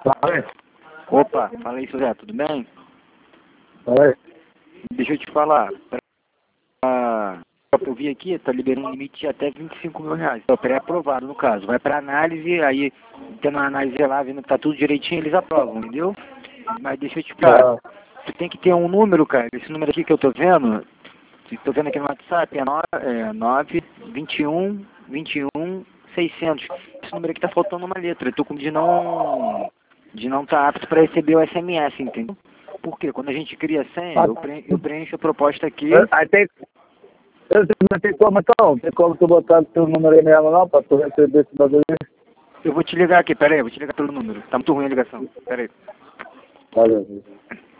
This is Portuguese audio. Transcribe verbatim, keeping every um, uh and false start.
Fala aí. Opa, fala aí, José, tudo bem? Fala aí. Deixa eu te falar. Pra, eu vi aqui, tá liberando um limite de até vinte e cinco mil reais. É pré-aprovado, no caso. Vai pra análise, aí, tendo a análise lá, vendo que tá tudo direitinho, eles aprovam, entendeu? Mas deixa eu te falar. Ah, Tu tem que ter um número, cara. Esse número aqui que eu tô vendo, tô vendo aqui no WhatsApp, é nove vinte e um vinte e um seiscentos. Esse número aqui tá faltando uma letra. Eu tô com de não de não tá apto para receber o S M S, entendeu? Por quê? Quando a gente cria a senha, eu, pre eu preencho a proposta aqui. aí tem, eu sei, não tem como então, tem como tu botar o teu número aí mesmo não, pra tu receber esse bagulho aí. Eu vou te ligar aqui, pera aí, eu vou te ligar pelo número. Tá muito ruim a ligação, pera aí. Valeu.